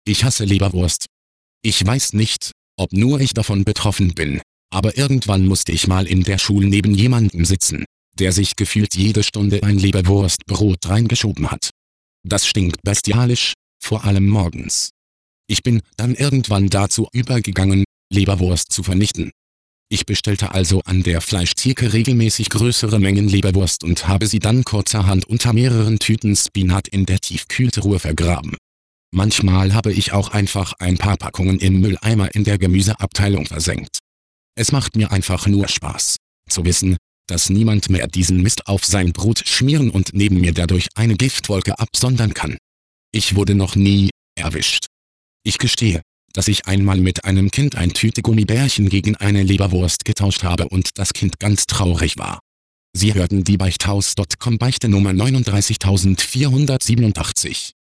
Ich hasse Leberwurst. Ich weiß nicht, ob nur ich davon betroffen bin, aber irgendwann musste ich mal in der Schule neben jemandem sitzen, der sich gefühlt jede Stunde ein Leberwurstbrot reingeschoben hat. Das stinkt bestialisch, vor allem morgens. Ich bin dann irgendwann dazu übergegangen, Leberwurst zu vernichten. Ich bestellte also an der Fleischtheke regelmäßig größere Mengen Leberwurst und habe sie dann kurzerhand unter mehreren Tüten Spinat in der Tiefkühltruhe vergraben. Manchmal habe ich auch einfach ein paar Packungen im Mülleimer in der Gemüseabteilung versenkt. Es macht mir einfach nur Spaß, zu wissen, dass niemand mehr diesen Mist auf sein Brot schmieren und neben mir dadurch eine Giftwolke absondern kann. Ich wurde noch nie erwischt. Ich gestehe, dass ich einmal mit einem Kind ein Tüte Gummibärchen gegen eine Leberwurst getauscht habe und das Kind ganz traurig war. Sie hörten die Beichthaus.com Beichte Nummer 39487.